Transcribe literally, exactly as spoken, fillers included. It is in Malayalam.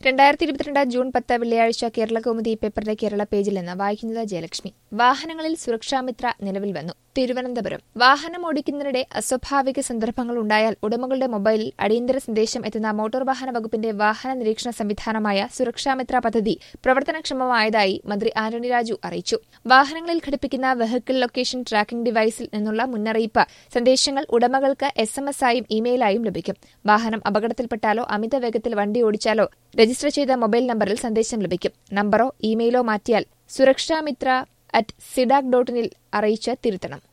രണ്ടായിരത്തി ഇരുപത്തിരണ്ട് ജൂൺ പത്ത് വെള്ളിയാഴ്ച കേരളകൗമുദി പേപ്പറിന്റെ കേരള പേജിൽ നിന്ന് വായിക്കുന്നത് ജയലക്ഷ്മി. വാഹനങ്ങളിൽ സുരക്ഷാമിത്ര നിലവിൽ വന്നു. തിരുവനന്തപുരം. വാഹനം ഓടിക്കുന്നതിനിടെ അസ്വാഭാവിക സന്ദർഭങ്ങൾ ഉണ്ടായാൽ ഉടമകളുടെ മൊബൈലിൽ അടിയന്തര സന്ദേശം എത്തുന്ന മോട്ടോർ വാഹന വകുപ്പിന്റെ വാഹന നിരീക്ഷണ സംവിധാനമായ സുരക്ഷാമിത്ര പദ്ധതി പ്രവർത്തനക്ഷമമായതായി മന്ത്രി ആന്റണി രാജു അറിയിച്ചു. വാഹനങ്ങളിൽ ഘടിപ്പിക്കുന്ന വെഹിക്കിൾ ലൊക്കേഷൻ ട്രാക്കിംഗ് ഡിവൈസിൽ നിന്നുള്ള മുന്നറിയിപ്പ് സന്ദേശങ്ങൾ ഉടമകൾക്ക് എസ് എം എസ് ആയും ഇമെയിലായും ലഭിക്കും. വാഹനം അപകടത്തിൽപ്പെട്ടാലോ അമിത വേഗത്തിൽ വണ്ടി ഓടിച്ചാലോ രജിസ്റ്റർ ചെയ്ത മൊബൈൽ നമ്പറിൽ സന്ദേശം ലഭിക്കും. നമ്പറോ ഇമെയിലോ മാറ്റിയാൽ സുരക്ഷാമിത്ര അറ്റ് സിഡാക് ഡോട്ട് ഇനിൽ അറിയിച്ച് തിരുത്തണം.